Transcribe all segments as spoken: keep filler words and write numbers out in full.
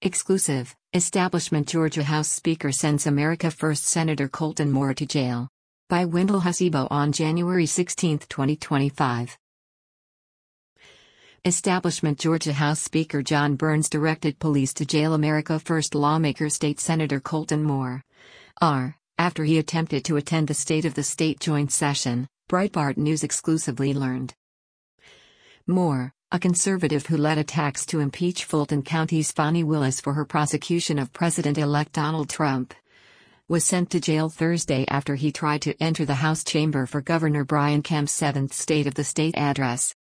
Exclusive, Establishment Georgia House Speaker sends America First Senator Colton Moore to jail. By Wendell Hasebo on January sixteenth, twenty twenty-five. Establishment Georgia House Speaker John Burns directed police to jail America First lawmaker State Senator Colton Moore. R. After he attempted to attend the State of the State joint session, Breitbart News exclusively learned. Moore, a conservative who led attacks to impeach Fulton County's Fani Willis for her prosecution of President-elect Donald Trump, was sent to jail Thursday after he tried to enter the House chamber for Governor Brian Kemp's seventh State of the State address.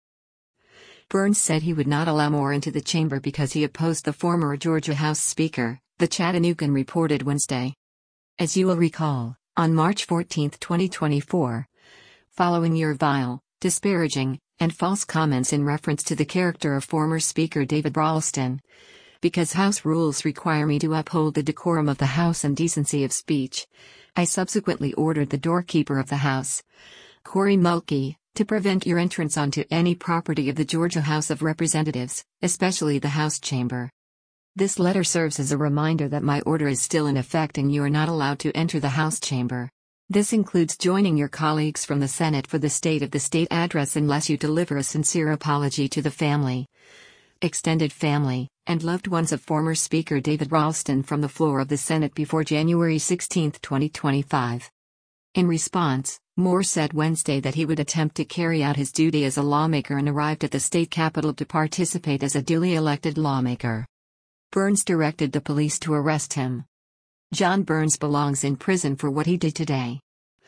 Burns said he would not allow Moore into the chamber because he opposed the former Georgia House Speaker, the Chattanoogan reported Wednesday. As you will recall, on March fourteenth, twenty twenty-four, following your vile, disparaging, and false comments in reference to the character of former Speaker David Ralston, because House rules require me to uphold the decorum of the House and decency of speech, I subsequently ordered the doorkeeper of the House, Cory Mulkey, to prevent your entrance onto any property of the Georgia House of Representatives, especially the House chamber. This letter serves as a reminder that my order is still in effect and you are not allowed to enter the House chamber. This includes joining your colleagues from the Senate for the State of the State address unless you deliver a sincere apology to the family, extended family, and loved ones of former Speaker David Ralston from the floor of the Senate before January sixteenth, twenty twenty-five. In response, Moore said Wednesday that he would attempt to carry out his duty as a lawmaker and arrived at the state capitol to participate as a duly elected lawmaker. Burns directed the police to arrest him. John Burns belongs in prison for what he did today.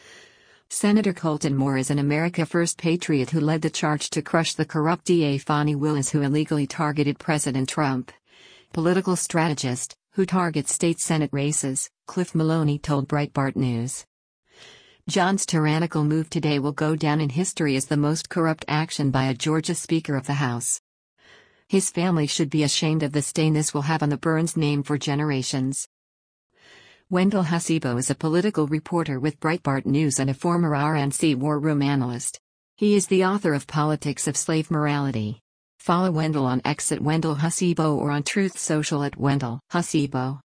Senator Colton Moore is an America First patriot who led the charge to crush the corrupt D A Fani Willis who illegally targeted President Trump. Political strategist, who targets state Senate races, Cliff Maloney told Breitbart News. John's tyrannical move today will go down in history as the most corrupt action by a Georgia Speaker of the House. His family should be ashamed of the stain this will have on the Burns name for generations. Wendell Hasebo is a political reporter with Breitbart News and a former R N C war room analyst. He is the author of Politics of Slave Morality. Follow Wendell on X at Wendell Hasebo or on Truth Social at Wendell Hasebo.